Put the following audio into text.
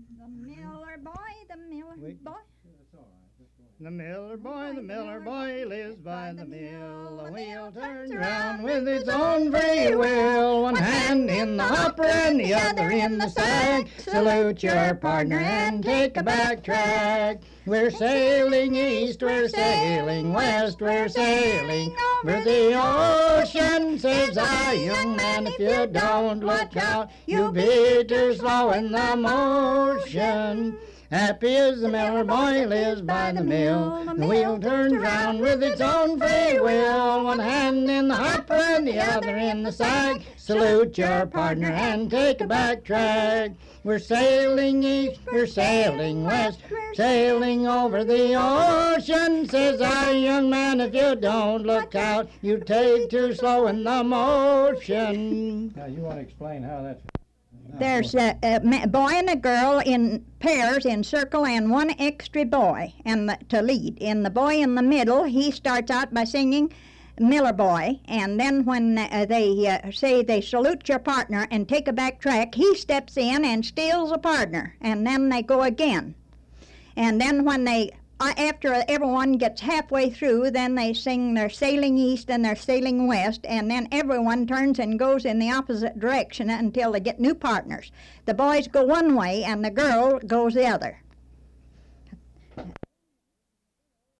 The miller boy, the miller boy. The miller boy lives by the mill. The wheel turns round with its own free will. One hand in the hopper and the other in the sack. Salute your partner and take a back track. We're sailing east, we're sailing west, we're sailing over the ocean. Says I, young man, if you don't look out, you'll be too slow in the motion. Happy as the miller boy lives by the mill. The wheel turns round with its own free will. One hand in the hopper and the other in the sack. Salute your partner and take a back track. We're sailing east, we're sailing west, sailing over the ocean. Says our young man, if you don't look out, you take too slow in the motion. Now you want to explain how that's... There's a boy and a girl in pairs in circle and one extra boy and to lead. And the boy in the middle, he starts out by singing Miller Boy, and then when they say they salute your partner and take a back track, he steps in and steals a partner, and then they go again. And then when they, after everyone gets halfway through, then they sing they're sailing east and they're sailing west, and then everyone turns and goes in the opposite direction until they get new partners. The boys go one way and the girl goes the other.